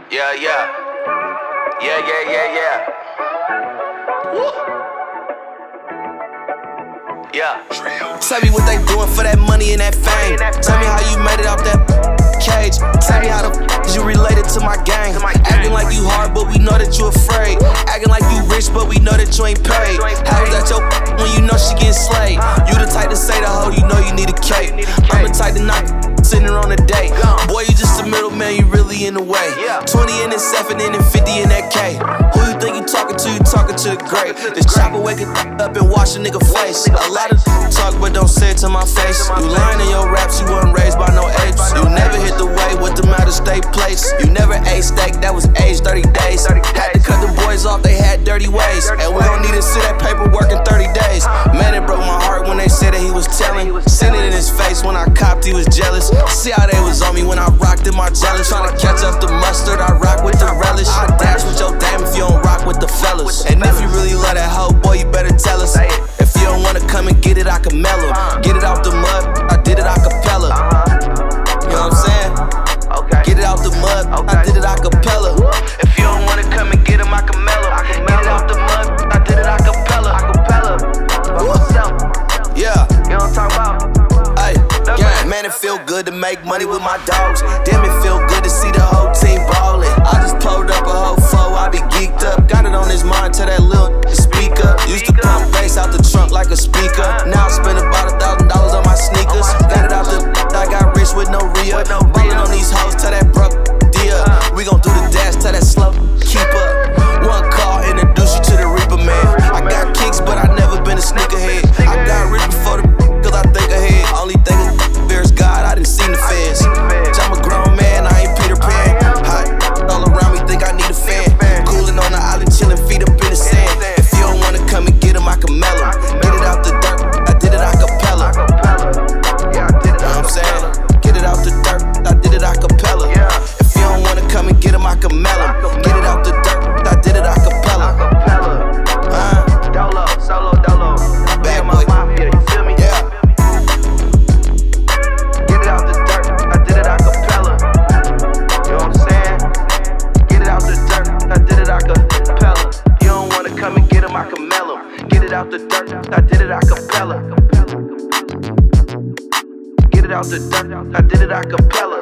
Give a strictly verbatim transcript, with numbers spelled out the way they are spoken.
Yeah, yeah. Yeah, yeah, yeah, yeah. Woo. Yeah. Tell me what they doing for that money and that fame. Tell me how you made it out that cage. Tell me how the f you related to my gang. Acting like you hard, but we know that you afraid. Acting like you rich, but we know that you ain't paid. How is that your when you know she getting slayed? You the type to say the hoe, you know you need a cake. I'm the type to knock sitting her on a date. Boy, you just a middleman, you really in the way. Twenty in and seven in and fifty in that K. Who you think you talking to? You talking to the great. This chopper waking up and wash a nigga face. A lot of talk, but don't say it to my face. You lying in your raps, you wasn't raised by no apes. You never hit the way with the matter stay place. You never ate steak, that was aged thirty days. Had to cut them boys off, they had dirty ways. And we don't need to see that paperwork in thirty days. Man, it broke my heart when they said that he was telling. Sent it in his face when I copped, he was jealous. See how they was on me when I rocked in my jealous. Tryna catch up the mustard, I rock with the relish. I dash with your dame if you don't rock with the fellas. And if you really love that hoe, boy, you better tell us. If you don't wanna come and get it, I can mellow. Get it out the mud, I did it a cappella. You know what I'm saying? Get it out the mud, I did it a cappella. If you don't wanna come and get him, I can mellow. Get it out the mud, I did it a cappella. By myself. Yeah. You know what I'm talking about? Yeah, man, it feel good to make money with my dogs. Damn, it feel good to see the whole team ballin'. I just pulled up a whole foe, I be geeked up. Got it on his mind, tell that lil' speak up. Used to pump bass out the trunk like a speaker. Now I spend about a thousand dollars on my sneakers. Got it out the I got rich with no Rhea. Ballin' on these hoes, tell that bruh dear. We gon' do the dash, tell that slow keep up. One call, introduce you to the Reaper, man. I got kicks, but I never been a sneakerhead. I got rich before the cause I think ahead. Only thing is fears God, I didn't see the feds. I'm a grown man, I ain't Peter Pan. Hot all around me, think I need a fan. Coolin' on the island, chillin', feet up in the sand. If you don't wanna come and get him, I can mellow. Get it out the dirt, I did it a cappella. Yeah, I did it. Know what I'm saying? Get it out the dirt, I did it a cappella. If you don't wanna come and get him, I can mellow. Get it out the dirt, I did it a cappella. Uh, Dolo, solo, dolo. Bad my boy. mafia, you feel me? Yeah. Get it out the dirt, I did it a cappella. You know what I'm saying? Get it out the dirt, I did it a cappella. You don't wanna come and get him, I can mellow. Get it out the dirt, I did it a cappella. Get it out the dirt, I did it a cappella.